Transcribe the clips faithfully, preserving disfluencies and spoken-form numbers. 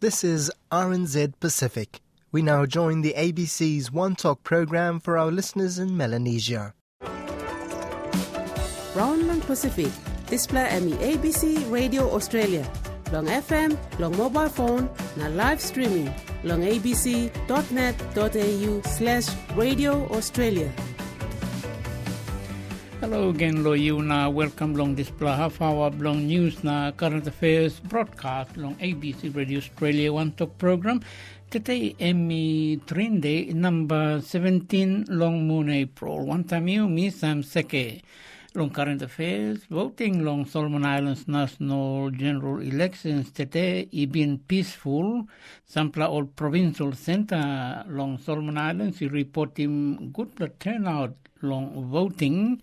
This is R N Z Pacific. We now join the A B C's One Talk program for our listeners in Melanesia. Round Pacific, display emi A B C Radio Australia, long F M, long mobile phone, na live streaming, long abc.net.au slash Radio Australia. Hello again, lo you na welcome long display half hour long news na current affairs broadcast long A B C Radio Australia One Talk program. Today Emmy Trinde number seventeen long moon April. One time you me Sam Seke. Long current affairs, voting long Solomon Islands national general elections today has been peaceful. Sampla old provincial center long Solomon Islands is reporting good turnout long voting.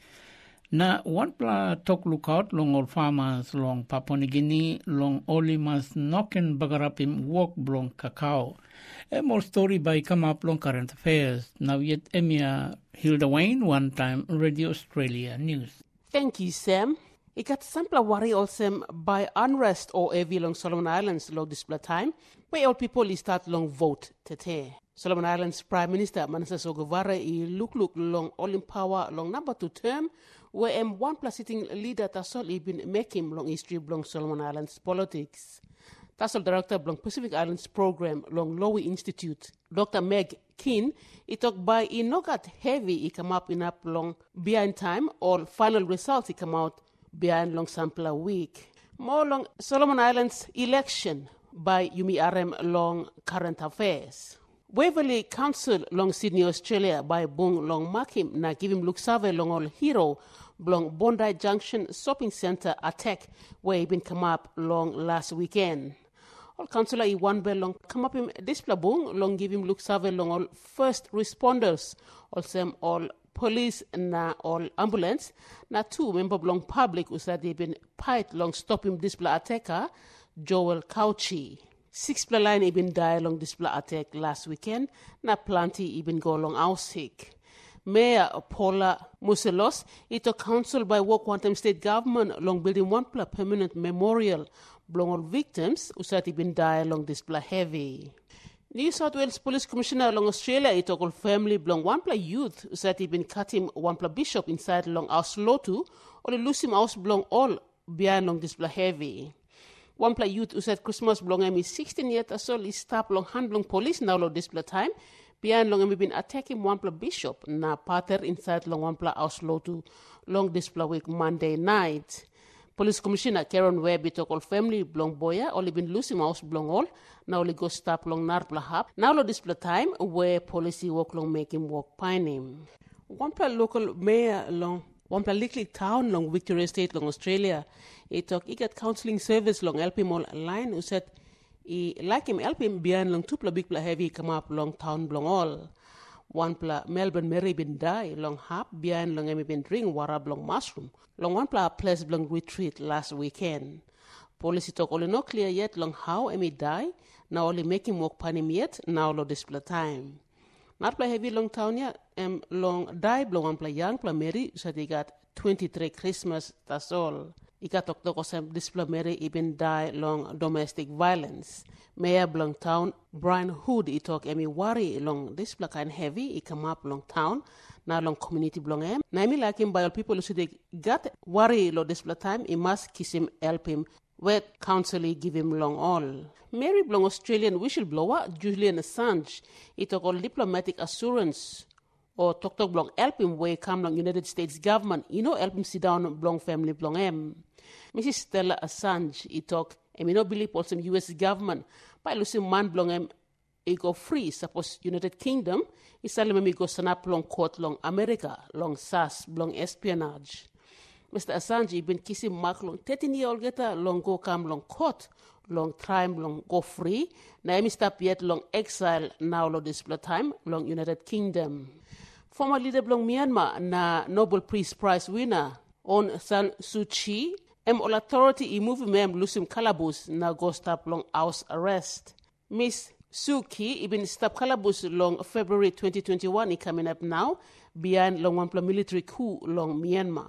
Na one pla talk lookout long old farmers long Papua New Guinea long only mas noken bagarapim walk long cacao. A more story by come up long current affairs. Now yet Emia Hilda Wayne, one time Radio Australia News. Thank you, Sam. Ikat sampla worry also by unrest or heavy long Solomon Islands long display time, where all people is start long vote today. Solomon Islands Prime Minister Manasa Sogavare i look look long all in power long number two term, where M one plus sitting leader Tasol been making long history long Solomon Islands politics. Tasol Director long Pacific Islands Program long Lowy Institute, Doctor Meg Keane, he talk by he no got heavy he come up in up long behind time or final results he come out behind long sample a week. More long Solomon Islands election by Yumi R M long current affairs. Waverley Council long Sydney, Australia by Bung long mark him na give him look survey long all hero long Bondi Junction shopping center attack where he been come up long last weekend. All councillor i one bell long come up him display bung long give him look survey long all first responders also all police na all ambulance na two member long public who said they been pied long stop him display attacker Joel Cauchi. Six pla line even die long display attack last weekend na plenty even go long out sick. Mayor Paula Muselos, it a council by work quantum state government long building one pla permanent memorial belong all victims who said even die along display heavy. New South Wales Police Commissioner along Australia it all family belong one pla youth who said he been cutting one pla bishop inside along house lotu or lose him house belong all behind long display heavy. One pla youth who said Christmas belong em is sixteen years or so is stop long hand long police now long display time. Behind long em been attacking one pla bishop na pater inside long one pla house lotu long display week Monday night. Police Commissioner Karen Webb it all family belong boya only been losing house belong all now only go stop long nar pla hap now long display time where policy work long make him walk pine him. One pla local mayor long one pla Licklick town long Victoria State long Australia. He talk he got counselling service long help him all line who said he like him help him behind long two pla big pla heavy come up long town belong all. One pla Melbourne Mary been die long hap behind long emi been drink warab long mushroom. Long one pla place long retreat last weekend. Police talk only not clear yet long how emi die. Now only make him walk pan him yet. Now lo display time. Not pla heavy long town ya um, long die belong one pla young pla Mary so they got twenty-three Christmas that's all. Ika talk talk osam display Mary even die long domestic violence. Mayor belong town Brian Hood he talk emi worry long display kind heavy he come up long town. Now long community belong him. Now me like him by all people who they got worry lo display time he must kiss him help him. Where council give him long all. Mary belong Australian whistleblower Julian Assange. He took all diplomatic assurance or talk talk belong help him where come long United States government. You know help him sit down belong family belong him. Missus Stella Assange he talk and me no believe also U S government by losing man belong him he go free suppose United Kingdom he sell me go stand up long court long America long S A S long espionage. Mister Assange he been kissing Mark long thirteen year old geta long go come long court long time long go free. Now he stop yet long exile now long display time long United Kingdom. Former leader belong Myanmar na Nobel Peace Prize winner Aung San Suu Kyi em all authority i move mem lusim kalabus na go stop long house arrest. Miss Suu Kyi been stop kalabus long February twenty twenty-one he coming up now behind long one military coup long Myanmar.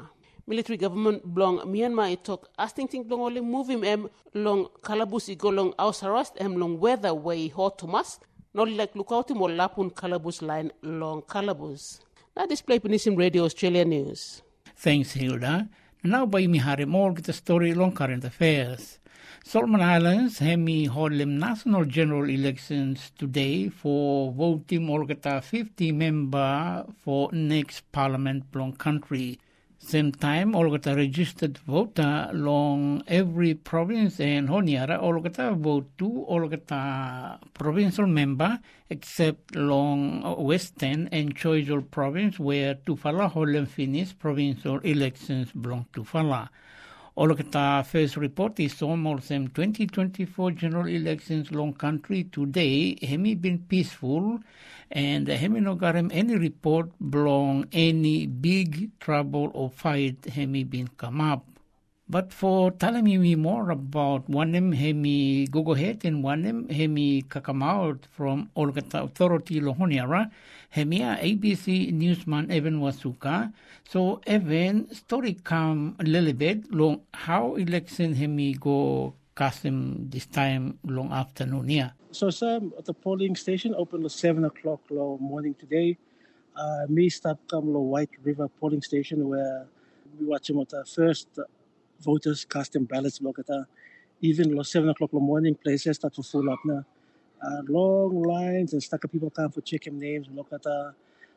military government belong Myanmar I talk asking thing belong only move him em long Kalabus I go long house arrest em long weather way hot to mas not like look out him or lapun Kalabus line long Kalabus. Now display Penisim Radio Australia News. Thanks, Hilda. Now by Mihari more get the story long current affairs. Solomon Islands hemi holdem national general elections today for voting Olgata fifty member for next parliament long country. Same time, Olgata registered voter long every province and Honiara Olgata vote two Olgata provincial member except long Western and Choiseul province where Tufala holdem finish provincial elections belong to Tufala. Olgata first report is almost them twenty twenty-four general elections long country today hemi been peaceful and hemi no garem any report belong any big trouble or fight hemi been come up. But for telling me more about one hemi go ahead and one hemi kakam out from Olgata Authority Lohoniara, hemia A B C newsman Evan Wasuka. So Evan, story come a little bit long how election hemi go Kasim this time long afternoon here. So Sam, at the polling station opened at seven o'clock long morning today. Uh, me start come lo White River polling station where we watch them at the first voters casting ballots lokata. Even lo seven o'clock in the morning, places start to full up now. Uh, long lines and stack of people come for checking names lokata.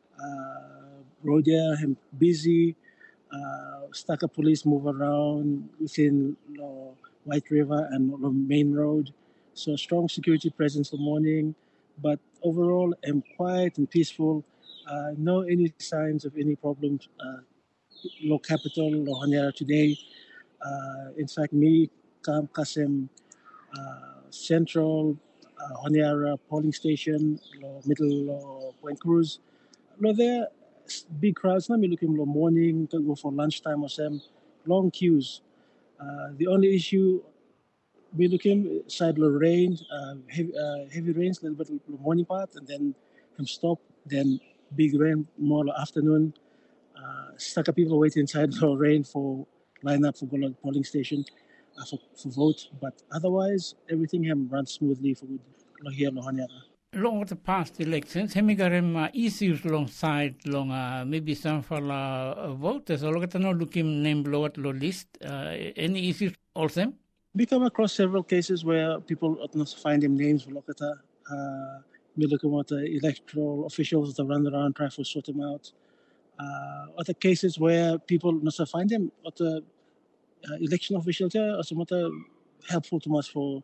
Uh, road there, him busy. Uh, stack of police move around within lo White River and lo main road. So strong security presence in the morning, but overall I'm quiet and peaceful. Uh, no any signs of any problems. Uh, lo capital lo Honiara today. Uh, in fact, me, Kam Kasem, uh, Central, uh, Honiara polling station, lo middle lo Point Cruz. Lo there, big crowds. Now me looking lo morning, to go for lunchtime or some long queues. Uh, the only issue, me looking side lo rain, uh, heavy, uh, heavy rains, little bit lo morning part, and then come stop. Then big rain more lo afternoon. Uh, stuck of people waiting inside lo rain for. Line up for go to the polling station uh, for, for vote, but otherwise everything have run smoothly for good here in Honiara. Long the past elections, hemigarem uh, issues alongside long uh, maybe some for uh, voters. Or look at no looking name below at low list. Uh, any issues also? We come across several cases where people not find them names for Lokata. Uh, we look at the electoral officials that run around try to sort them out. Uh, other cases where people not find them, other uh, election officials are also not helpful to us for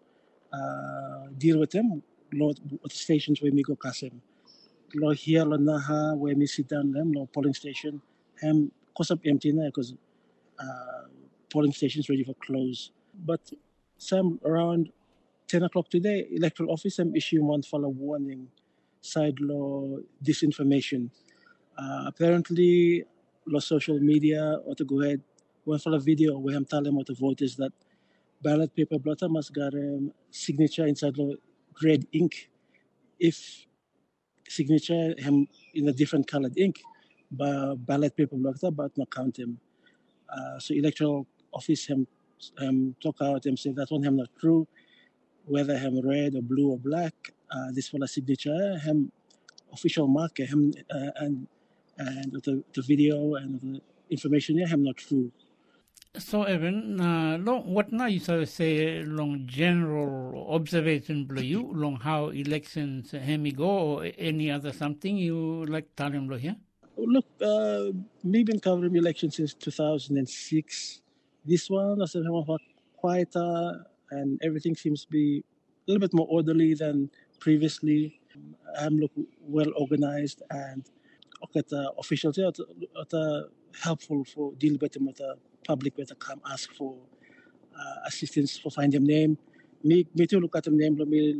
uh, deal with them. Lord, at the stations where we go Kasim. Lord here, Lord Naha, where we sit down them, Lord polling station, hem cause up empty now because uh, polling stations ready for close. But some around ten o'clock today, electoral office some issue one follow warning, side law disinformation. Uh, apparently, the social media or to go ahead, one for a video where I'm telling what the voters that ballot paper blotter must get a um, signature inside the red ink. If signature him in a different colored ink, but ballot paper blotter, but not count him. Uh, so electoral office him um, talk out and say that one him not true, whether him red or blue or black. Uh, this for a signature him official marker him uh, and. And the, the video and the information here, I'm not true. So, Evan, uh, long, what now you sort of say long general observation below you, long how elections hemi go or any other something you like tell him below here? Look, uh, we've been covering elections since two thousand six. This one is a little quieter and everything seems to be a little bit more orderly than previously. I'm look well organized and at the officials are uh, helpful for deal with them with the public with the come ask for uh, assistance for find them name. Me me too look at them name me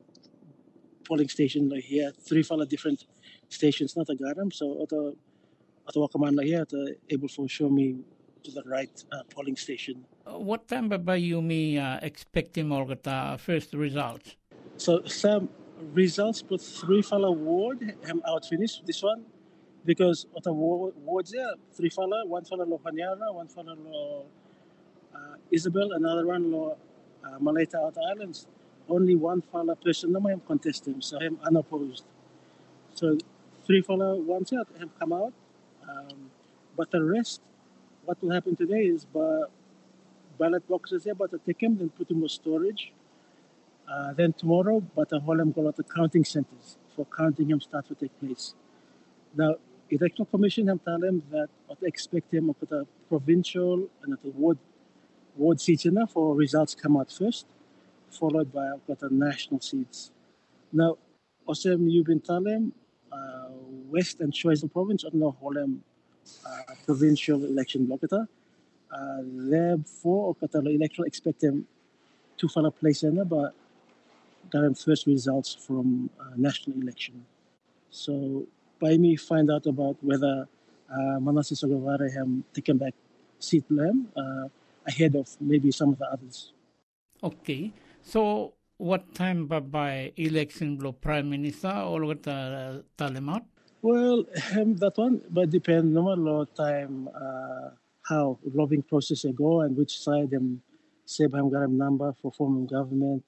polling station like here three follow different stations not a garam so at the at the command like here to able to show me to the right uh, polling station. Uh, what time by you me uh, expecting or get uh, first results? So some results put three follow ward am out finished this one. because of the wa- wards there, three fella, one fella lo Honiara, one fella lo uh, Isabel, another one lo uh, Malaita Outer Islands. Only one fella person na may contesting, so I'm unopposed. So three fella one set have come out, um, but the rest, what will happen today is by ballot boxes there, but I take them and put them in storage. Uh, then tomorrow, but I hold them go to the counting centers for counting them start to take place. Now, electoral commission have told them that what they expect them at the provincial and at the ward ward seats enough for results come out first, followed by what the national seats. Now, also you've been telling them uh, West and Choiseul province are now hold them uh, provincial election block. Uh, therefore, the electoral expect them to follow place in there, but got them first results from uh, national election. So, by me find out about whether uh, Manasseh Sogavare have taken back seat them uh, ahead of maybe some of the others. Okay, so what time by, by election block prime minister or what uh, tell them out? Well, um, that one, but depend no more time uh, how lobbying process they go and which side them say I'm got a number for forming government.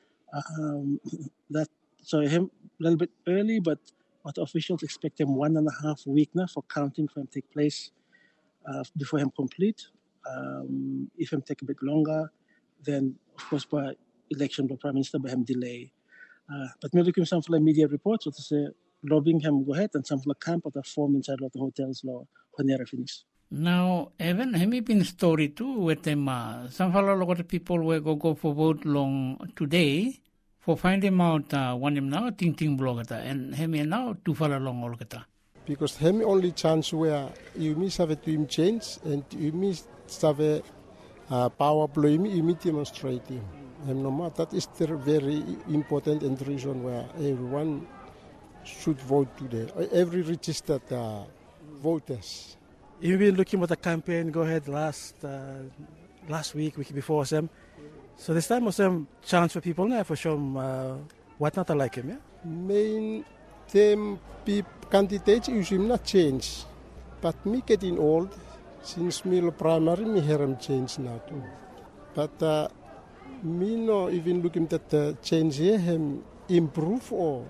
Um, that so him a little bit early, but what officials expect him one and a half week now for counting for him take place uh, before him complete. Um, if him take a bit longer, then of course by election by prime minister by him delay. Uh, but maybe come some for the media reports what to say lobbying him go ahead and some for the camp or the form inside lot of hotels law when they're finished. Now, even have you been story too with them? Uh, some follow a lot of people will go go for vote long today for find them out uh, one them now ting ting blog and have me now to follow along all that. Because him only chance where you miss have a team change and you miss have a uh, power play you meet demonstrating. And no matter that is the very important and reason where everyone should vote today. Every registered uh, voters. You've been looking at the campaign go ahead last uh, last week, week before some. So this time was some chance for people now for some uh, what not like him, yeah? Main them people candidates usually not change. But me getting old, since me primary me hear him change now too. But uh, me no even looking at the change here him improve or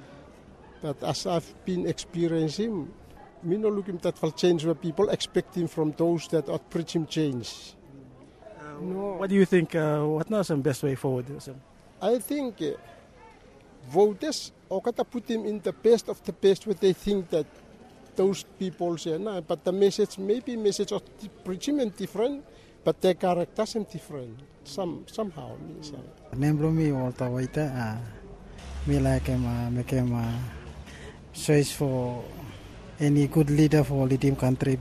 but as I've been experiencing me no looking that will change where people expecting from those that are preaching change. Uh, no. What do you think? Uh, what now some best way forward? I think uh, voters or kata put them in the best of the best what they think that those people say. Nah, but the message maybe message of the preaching is different, but their characters are different. Some somehow. Membro mi volta waita ah me like him make him choice for any good leader for leading country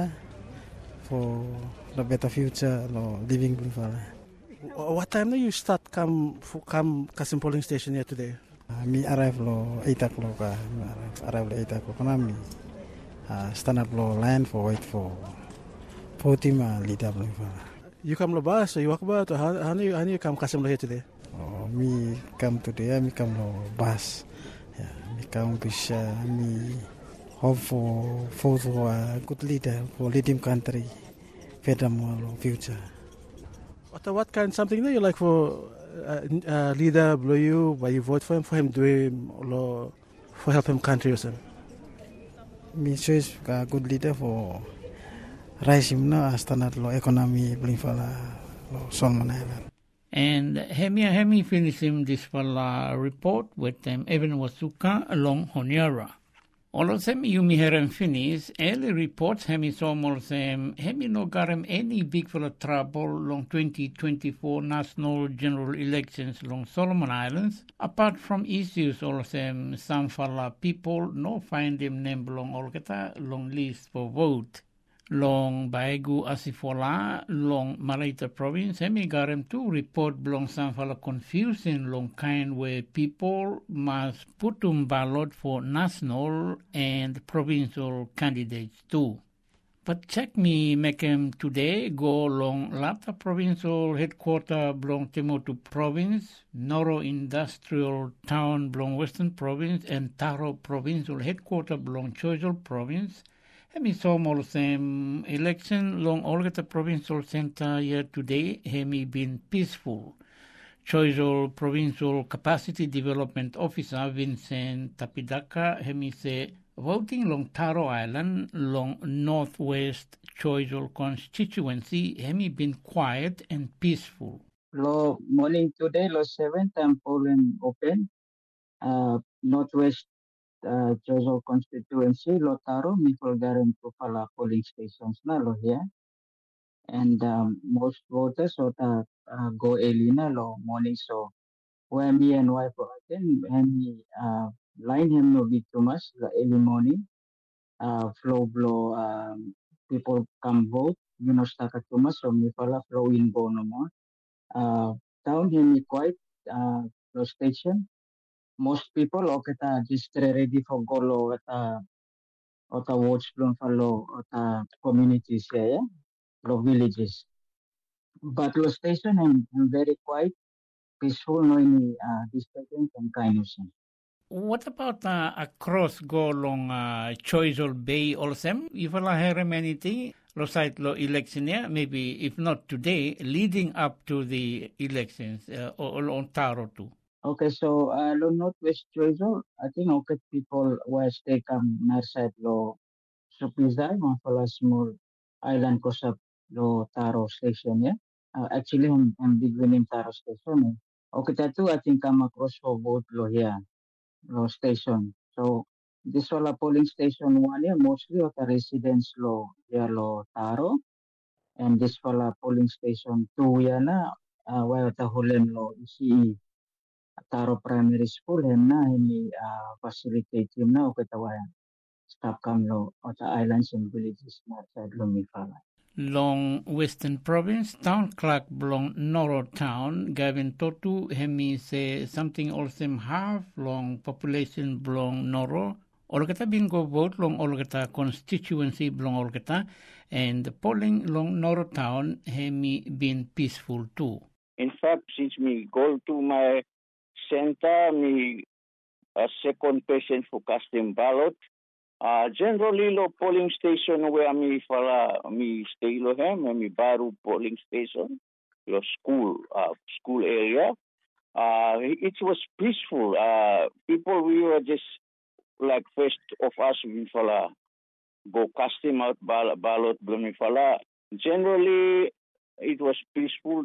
for the better future no living. What time do you start come come Kasim polling station here today? Uh, me arrive lo eight o'clock. Uh, arrive lo eight o'clock. Na me uh, stand up lo line for wait for voting uh, leader. You come lo bus or you walk about or how, how do you how do you come Kasim lo here today? Oh, me come today. Me come lo bus. Yeah, me come bisa me hope for for for a good leader for leading country better more future. What what kind something that you like for uh, uh, leader below you? Why you vote for him for him doing or for help him country or something? Me choose a good leader for rising na standard lo economy bring for lo Solomon Island. And Hemi Hemi finish him this uh, report with them Evan Wasuka along Honiara. All of them you me hear finish early reports Hemi saw more them Hemi no got him any big for trouble long twenty twenty-four national general elections along Solomon Islands. Apart from issues all of them some fella people no find them name belong all kata long list for vote. Long Baegu Asifola, long Malaita province, hemi garem to report belong some fala confusing long kind where people must put um ballot for national and provincial candidates too. But check me Mekem today go long Lata provincial headquarter belong Temotu province, Noro industrial town belong Western province, and Taro provincial headquarter belong Choiseul province. Hemi somol sem election long Olgata provincial center here today hemi been peaceful. Choiseul provincial capacity development officer Vincent Tapidaka hemi say voting long Taro Island, long Northwest Choiseul constituency, hemi been quiet and peaceful. Lo morning today, lo seven time polling open. Uh, Northwest uh, Choiseul constituency, lo Taro, mi garin to pala polling stations na lo here. And um, most voters so ta uh, go early na lo morning so where me and wife attend and me uh, line him no big too much the early morning. Uh, flow blow um, people come vote you know staka too much so me pala flow in go no more uh, town here me quite uh, lo station most people okay ta just ready for go lo ata ota watch blown follow ota communities here yeah? Lo villages but lo station and, and very quiet peaceful no any uh, disturbance and kind of thing. What about uh, across go long uh, Choiseul Bay also? If I hear anything, lo site lo election yeah, maybe if not today, leading up to the elections uh, or on Taro too. Okay, so uh, lo Northwest Choiseul, I think okay people west they come narside lo Supizay, mga pala small island ko sa lo Taro station yeah. Uh, actually, I'm, I'm big winning Taro station eh. Okay, tattoo I think I'm across for both lo here. Lo station. So this wala polling station one yeah, mostly of the residents lo yeah, lo Taro and this wala polling station two yeah na uh, wala ta hulen lo I C E Taro Primary School hem na hini uh, facilitate him na okay tawayan stop kam lo o ta islands and villages na sa Lumifala. Long Western Province, Town Clerk belong Noro Town, Gavin Totu, hemi say something also half long population belong Noro. Olgata bingo vote long Olgata constituency belong Olgata, and the polling long Noro Town hemi been peaceful too. In fact, since me go to my center, me a second patient for casting ballot. Uh, generally, lo polling station where me fala me stay lo hem, me baru polling station, lo school, uh, school area. Uh, it was peaceful. Uh, people we were just like first of us we fala go casting out ballot, ballot me fala. Generally, it was peaceful.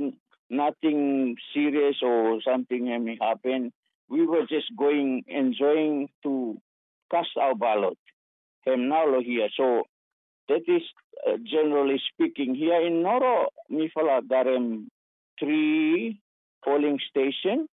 Nothing serious or something may happen. We were just going, enjoying to cast our ballot. Hem now here. So that is uh, generally speaking. Here in Noro, Mifala Garem three polling station.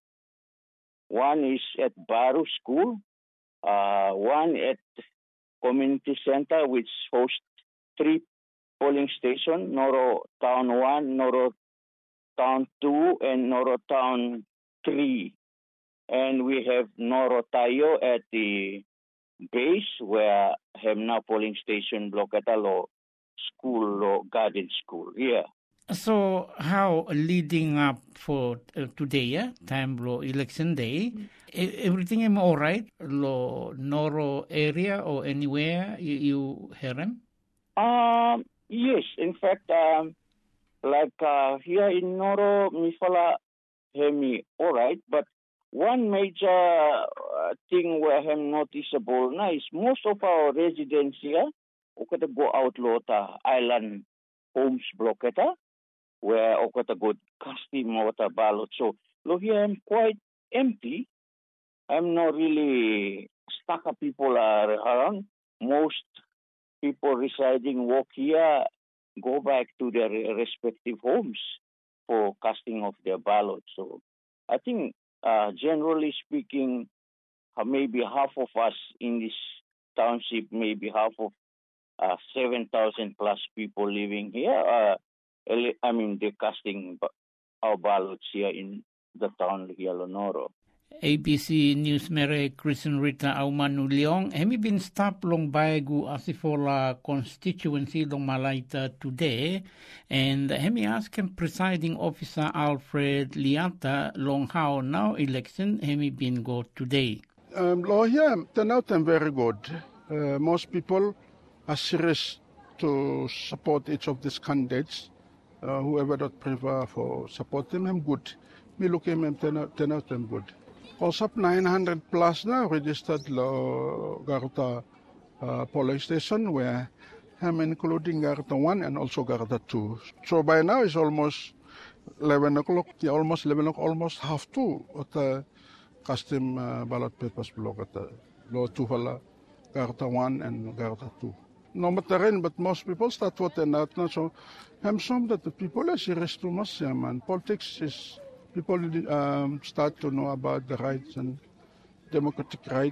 One is at Baru School, uh, one at Community Center, which hosts three polling station, Noro Town one, Noro Town two, and Noro Town three. And we have Noro Tayo at the base where Hemna polling station block at a school or garden school. Yeah. So how leading up for uh, today, yeah, time lo election day, e- everything am all right? Lo Noro area or anywhere you, you hear them? Um. Yes. In fact, um, like uh, here in Noro, Mifala, hemi all right, but one major uh, thing where I'm noticeable now is most of our residents here, okay, go out lota island homes blocketa, where okay go casting water ballot. So look here, I'm quite empty. I'm not really stuck up people are around. Most people residing walk here, go back to their respective homes for casting of their ballot. So I think Uh, generally speaking, uh, maybe half of us in this township, maybe half of uh, seven thousand plus people living here, uh, I mean, they're casting our ballots here in the town of Noro. A B C News mere Kristen Rita Aumanu Leong. Hemi bin stop long baegu asifola constituency long Malaita today, and hemi ask him presiding officer Alfred Liata long how now election hemi bin go today. Um, law here turn out them very good. Uh, most people are serious to support each of these candidates. Uh, whoever that prefer for supporting them good. Me look at them turn out, turn out them good. Also nine hundred plus now registered lo Garta uh, polling station where I'm including Garta one and also Garta two. So by now it's almost eleven o'clock, yeah, almost eleven o'clock, almost half two of the custom uh, ballot papers block at the lo two hala Garta one and Garta two. No matter but most people start voting out now. So I'm some that the people are serious too much, yeah, man. Politics is people um, start to know about the rights and democratic right,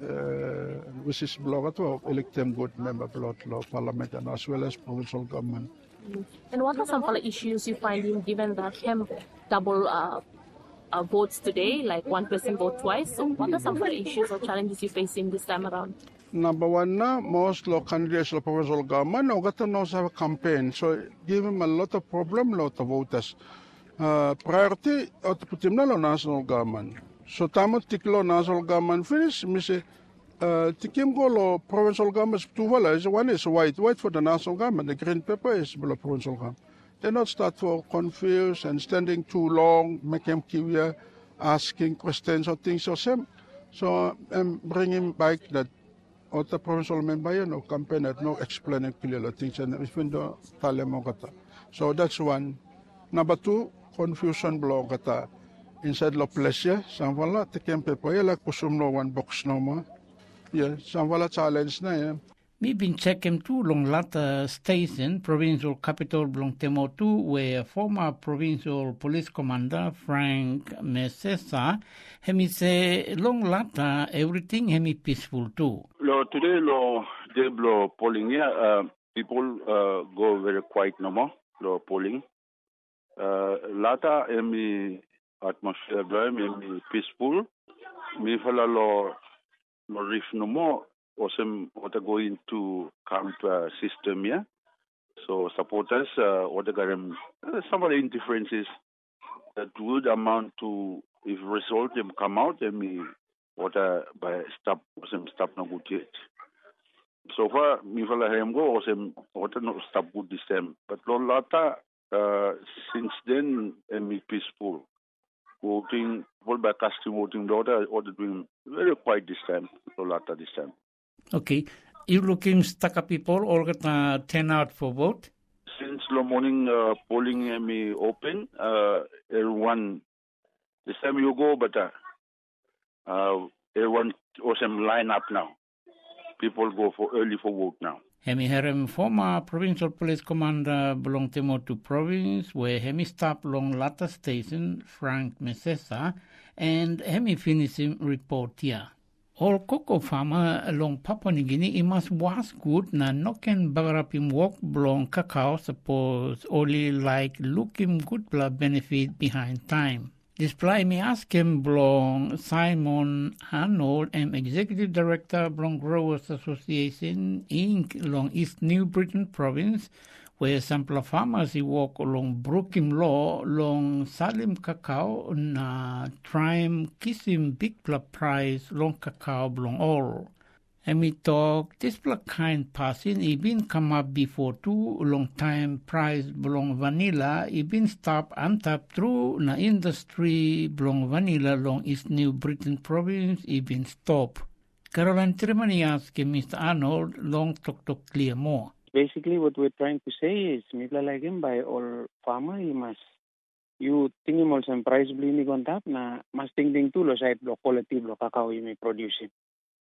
uh, which is blocked to elect them good member block law parliament and as well as provincial government. And what are some other issues you find given that him double uh, uh, votes today, like one person vote twice? So what are some other issues or challenges you're facing this time around? Number one, now, most law candidates of provincial government are going to have a campaign, so give them a lot of problem, lot of voters. Uh, priority at putim na lo national government. So tamo tiklo national government finish, me say uh, tikim go lo provincial government two wala is one is white, white for the national government, the green paper is below provincial government. They not start for confused and standing too long, make them kiwia, asking questions or things or same. So I'm bringing back that or the provincial member, you know, campaign at no explaining clearly things and even though talemogata. So that's one. Number two, confusion block kata inside lo pleasure samvala tekem pepo ya like kusum no one box no ma yeah samvala challenge na ya Mi bin check him too long lata station provincial capital belong Temotu where former provincial police commander Frank Mesesa hemi say long lata everything hemi peaceful too. Lo today lo they blow polling yeah uh, people uh, go very quiet no more lo polling. Uh, lata emi atmosphere dry emi peaceful mi fala lo lo rif no more osem ota go into camp uh, system yeah so supporters uh, ota garam uh, some of the indifferences that would amount to if result them come out emi ota by stop osem stop no good yet so far mi fala hem go osem ota no stop good this time but lo lata Uh, since then, I'm peaceful. Voting, all by custom voting, the order, order doing very quiet this time, a lot this time. Okay. You looking stuck up people or gonna turn out for vote? Since the morning uh, polling me open, uh, everyone, this time you go, but uh, uh, everyone was line up now. People go for early for vote now. Hemi herem former provincial police commander belong Temotu province where hemi stop long Lata station Frank Mesesa and hemi finish him report here. All cocoa farmer along Papua New Guinea must was good na noken bagarapim walk belong cacao suppose only like look him good blood benefit behind time. Display me ask him belong Simon Arnold, am Executive Director belong Growers Association Incorporated along East New Britain Province, where sample farmers he walk along Brookham Law, long Salim Cacao, na Trime Kissim Big Blood Prize, long cacao belong all. And we talk, this black kind passing, he been come up before too, long time price belong vanilla, he been stop and tap through na industry belong vanilla long East New Britain province, he been stop. Caroline Tremani asked Mister Arnold, long talk to clear more. Basically what we're trying to say is, mila like him by all farmer, you must, you think him also price bling on tap, na mas ting ting tu lo side lo quality lo cacao you may produce him.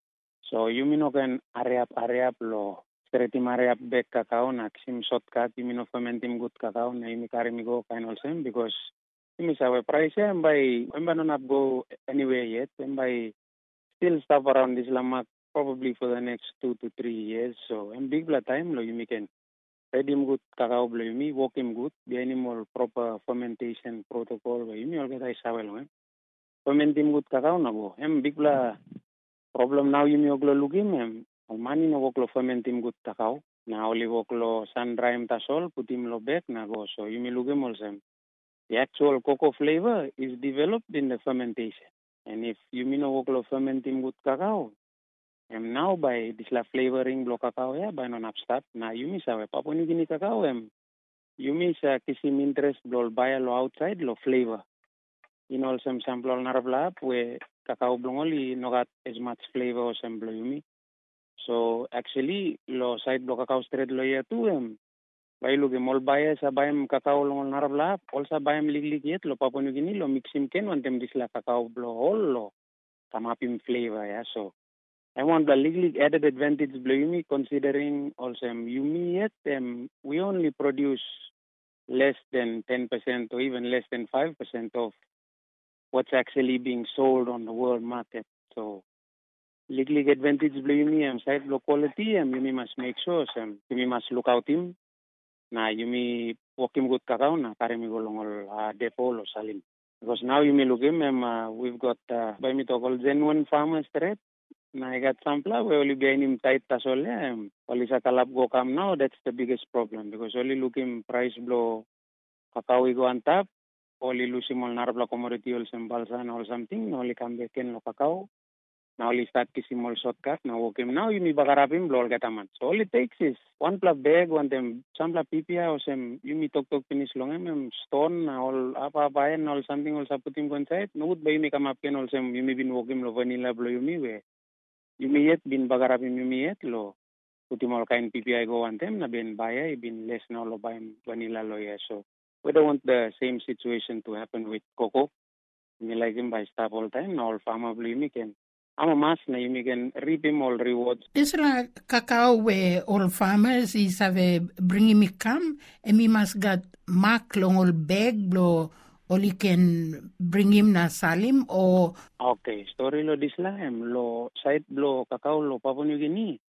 So you mean can areap areap lo stretim areap back cacao na kisim shortcut you mean fermentim good cacao na you carry me go kind of same because you miss our price and by I'm not go anywhere yet and by still stuff around this lamak probably for the next two to three years. So I'm big blood time lo you can ready him good cacao blow me walk him good the animal proper fermentation protocol you me all get I savel fermentim good cacao na bo. Em big bla problem now yumi oglo lugim em almani na woklo fermentim good cacao. Na oli woklo sun dry em tasol putim lo back na go. So yumi lugim olsem. The actual cocoa flavor is developed in the fermentation. And if yumi no woklo fermentim good cacao, em now by this la flavoring blo cacao ya by non upstart na yumi sawe Papua New Guinea cacao em yumi sa kisim interest blo buy lo outside lo flavor. In all some sample narabla we cacao blongoli no got as much flavor as blo yumi. So actually lo side blo cacao straight lo ya tu em by lugi mol buy sa bayam cacao long narabla also bayam liglig yet lo Papua New Guinea lo mixim ken wantem this la cacao blo all lo kamapim flavor ya. So I want the legally added advantage blo yumi considering also um, yumi yet um, we only produce less than ten percent or even less than five percent of what's actually being sold on the world market. So legally advantage blo yumi um, side blo quality um, yumi must make sure um, yumi must look out him na yumi walkim good cacao na karemi golong uh, depot lo salim. Because now yumi look him um, uh, we've got uh, by me to call genuine farmers threat. Na I got sampla we only behind him tight tasol um only sa kalab go come now that's the biggest problem because only looking price blow cacao go on top only losing on narabla commodity or some balsan or something only come back in lo cacao now only start kissing all shortcut now okay now you need bagarapim blow gataman so all it takes is one plus bag one them sampla P P I or some you need talk talk finish long em stone all apa apa and all something also put him inside no would buy me come up ken also you may been walking lo vanilla blow you me we Yumiyet bin bagarapin yumiyet lo putimol kain P P I go on them na bin baya bin less na lo bayan vanilla lo ya. So we don't want the same situation to happen with cocoa. We like him by staff all time na all farmer yumi can. I'm a mass na yumi can reap him all rewards. This la cacao where all farmers is have a bring me come and me must got mark long all bag blow. Or you can bring him na salim or... Okay, story lo dislam lo site lo cacao lo Papua New Guinea.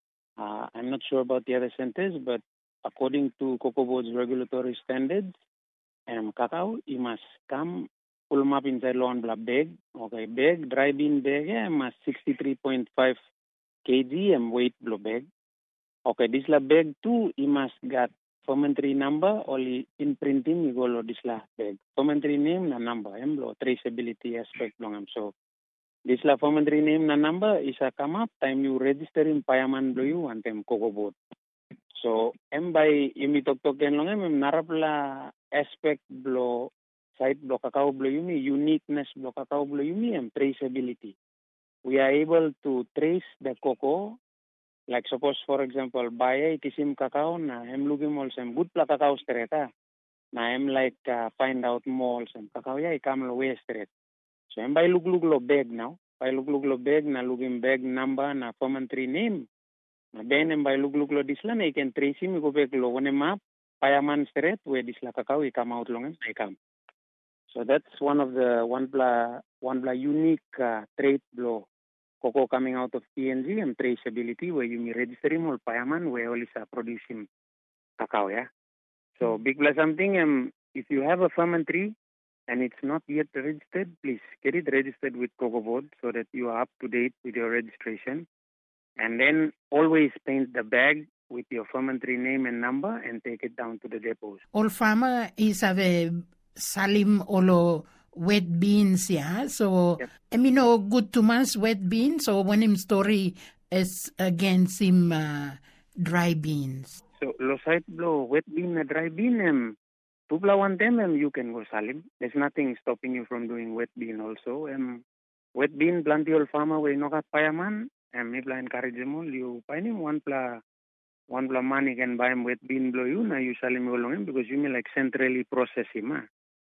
Uh, I'm not sure about the other centers, but according to Cocoa Board's regulatory standards, um, cacao, you must come pull them up inside lo on bag. Okay, bag, dry bean bag, yeah, must sixty-three point five kilograms and weight below bag. Okay, this la bag too, you must got fermentary number only in printing you go lo this la bag. Fermentary name na number, em lo traceability aspect long em. So this la fermentary name na number is a come up time you register in payaman blo you and them Cocoa Board. So em by yumi tok tok ken long em em narap la aspect blo site blo cacao blo yumi uniqueness blo cacao blo yumi em traceability. We are able to trace the cocoa. Like suppose for example, buy kisim cacao na em lugim also em good pla cacao straight na em like uh, find out more some cacao ya ikam lo way straight. So em by lug lug lo bag now, by lug lug lo bag na lugim bag number na fermentary name. Na then em by lug lug lo disla na you can trace him go back lo one map payaman straight where disla cacao ikam out long em ikam. So that's one of the one bla one bla unique uh, trait blow. Cocoa coming out of P N G and traceability where you may register him or payaman where all is uh, producing cacao, yeah. So big plus something um if you have a fermentary and it's not yet registered, please get it registered with Cocoa Board so that you are up to date with your registration. And then always paint the bag with your fermentary name and number and take it down to the depots. All farmer is have a salim olo wet beans, yeah. So yep. I mean, no good to mass wet beans. So when him story is against him uh, dry beans. So lo site blow wet bean na dry bean em tubla one them em you can go salim. There's nothing stopping you from doing wet bean also. Em wet bean plenty all farmer we no got payaman em me pla encourage them all you find him one pla one pla money can buy him wet bean blow you na you salim go long him because you may like centrally process him. Ah.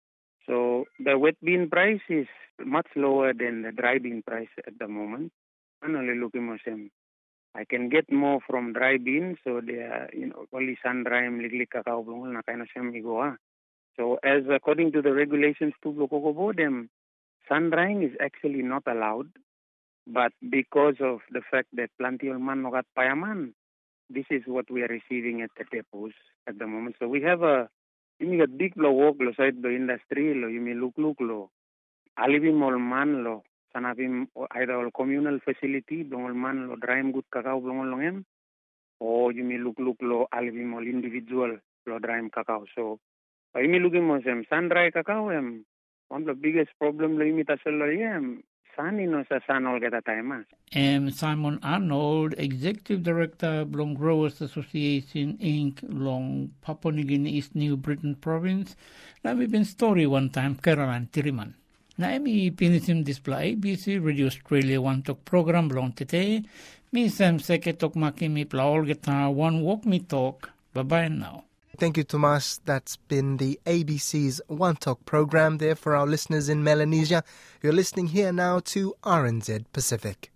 So the wet bean price is much lower than the dry bean price at the moment. I'm only looking for some. I can get more from dry beans, so they are, you know, only sun dry and ligli cacao blong na kind of same igo. So as according to the regulations to Cocoa Board, um, sun drying is actually not allowed. But because of the fact that plenty of man no got payaman, this is what we are receiving at the depots at the moment. So we have a You may get big lo work lo side lo industry lo you may look look lo alibim ol man lo sanapim either ol communal facility blong ol man lo draim gut kakao blong ol longem o yumi luk luk lo alibim ol individual lo draim kakao. So imi looking mo sem sun dry kakao em one of the biggest problem lo imi tasol lo yem sani no sa san ol geta taimas. Um, Simon Arnold, Executive Director, Blong Growers Association, Incorporated, Long Papua New Guinea, East New Britain Province. Na we've been story one time, Caroline Tiriman. Na emi pinisim display A B C Radio Australia One Talk program long tete. Mi sem seke tok maki mi plaol geta one walk me talk. Bye bye now. Thank you, Tomas. That's been the A B C's One Talk program there for our listeners in Melanesia. You're listening here now to R N Z Pacific.